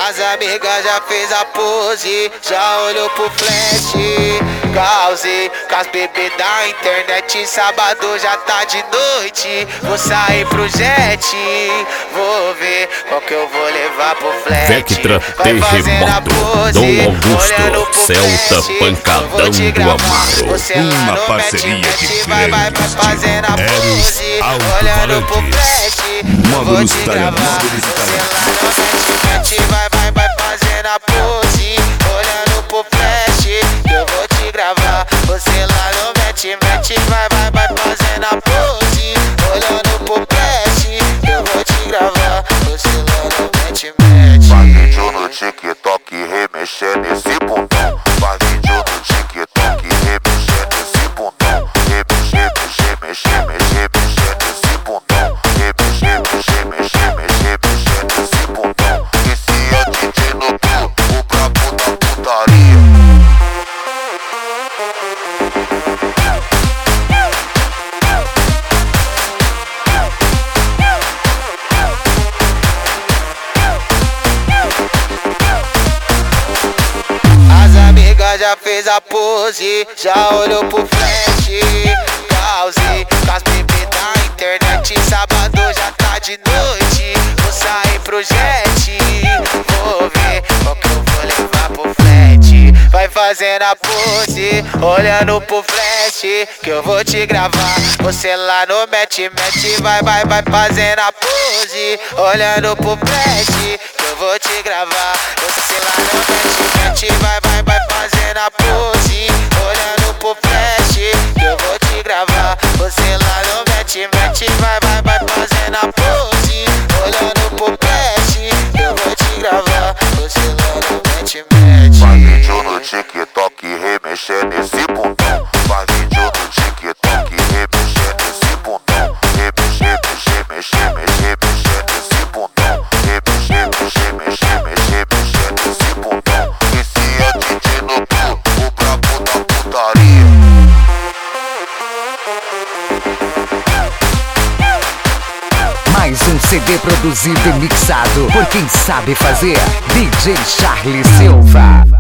As amigas já fez a pose, já olhou pro flash. Causei com as bebês da internet, sábado já tá de noite. Vou sair pro jet, vou ver qual que eu vou levar pro flat. Vectra Terremoto, Dom Augusto, Celta Pancadão do Amaro. Uma parceria diferente. Eros olhando pro flash, Módulos vou te Talha, gravar. módulos Talha. Vai fazendo a pose, olhando pro flash, que eu vou te gravar. Você lá no mete, vai fazendo a pose, olhando pro flash, que eu vou te gravar. Você lá no mete. Faz vídeo no TikTok remexendo esse bundão. Faz vídeo no TikTok remexendo esse bundão. Remexendo esse bundão. Remexendo esse bundão. Esse é o DJ Nobu, o brabo da putaria. Já fez a pose, já olhou pro flash. Causei com as bebês da internet, sábado já tá de noite. Vou sair pro jet, vou ver qual que eu vou levar pro flat. Vai fazendo a pose, olhando pro flash, que eu vou te gravar. Você lá no mete, vai fazendo a pose, olhando pro flash, que eu vou te gravar. Você lá no mete, vai fazendo a pose, olhando pro flash, que eu vou te gravar. Você lá no mete, vai fazendo a pose, olhando pro flash, que eu vou te gravar. Você lá no mete. Faz vídeo no TikTok remexendo esse bundão. Faz vídeo no TikTok remexendo esse bundão. Remexendo esse bundão. Remexendo esse bundão. Esse é o DJ Nobu, o brabo da putaria. Mais um CD produzido e mixado por quem sabe fazer, DJ Charlie Silva.